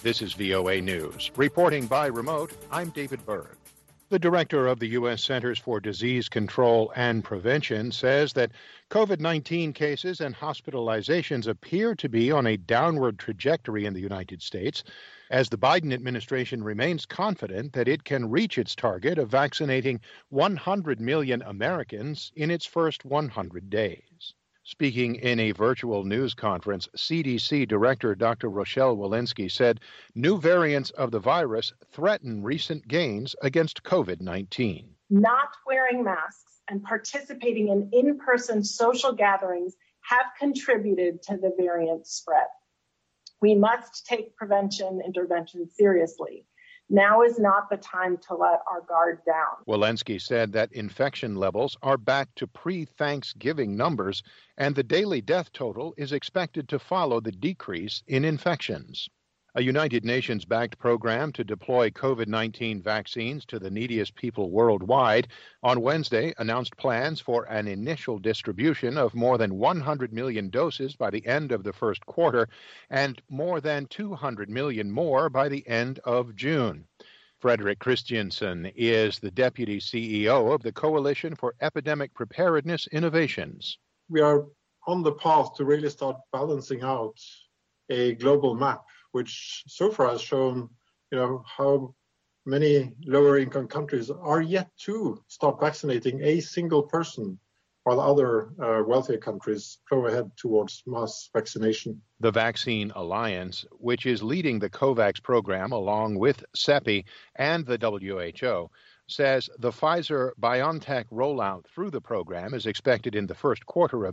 This is VOA News. Reporting by remote, I'm David Berg. The director of the U.S. Centers for Disease Control and Prevention says that COVID-19 cases and hospitalizations appear to be on a downward trajectory in the United States, as the Biden administration remains confident that it can reach its target of vaccinating 100 million Americans in its first 100 days. Speaking in a virtual news conference, CDC Director Dr. Rochelle Walensky said new variants of the virus threaten recent gains against COVID-19. Not wearing masks and participating in in-person social gatherings have contributed to the variant spread. We must take prevention intervention seriously. Now is not the time to let our guard down. Walensky said that infection levels are back to pre-Thanksgiving numbers, and the daily death total is expected to follow the decrease in infections. A United Nations-backed program to deploy COVID-19 vaccines to the neediest people worldwide on Wednesday announced plans for an initial distribution of more than 100 million doses by the end of the first quarter and more than 200 million more by the end of June. Frederick Christiansen is the deputy CEO of the Coalition for Epidemic Preparedness Innovations. We are on the path to really start balancing out a global map, which so far has shown, how many lower income countries are yet to start vaccinating a single person, while other wealthier countries go ahead towards mass vaccination. The Vaccine Alliance, which is leading the COVAX program along with CEPI and the WHO, says the Pfizer-BioNTech rollout through the program is expected in the first quarter of